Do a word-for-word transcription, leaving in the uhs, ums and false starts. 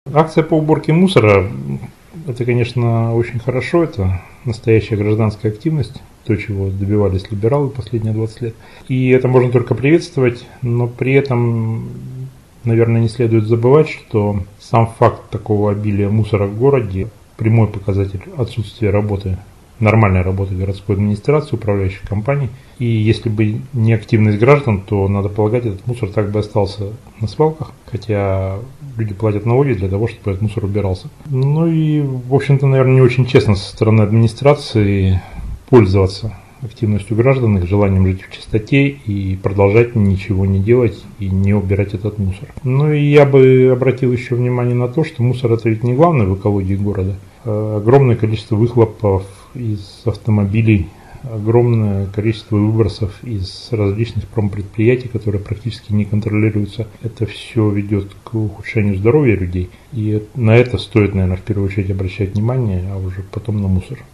Акция по уборке мусора – это, конечно, очень хорошо, это настоящая гражданская активность, то, чего добивались либералы последние двадцать лет. И это можно только приветствовать, но при этом, наверное, не следует забывать, что сам факт такого обилия мусора в городе – прямой показатель отсутствия работы, нормальной работы городской администрации, управляющих компаний. И если бы не активность граждан, то, надо полагать, этот мусор так бы остался на свалках, хотя люди платят налоги для того, чтобы этот мусор убирался. Ну и, в общем-то, наверное, не очень честно со стороны администрации пользоваться активностью граждан, их желанием жить в чистоте и продолжать ничего не делать и не убирать этот мусор. Ну и я бы обратил еще внимание на то, что мусор – это ведь не главное в экологии города. Огромное количество выхлопов из автомобилей, огромное количество выбросов из различных промпредприятий, которые практически не контролируются. Это все ведет к ухудшению здоровья людей. И на это стоит, наверное, в первую очередь обращать внимание, а уже потом на мусор.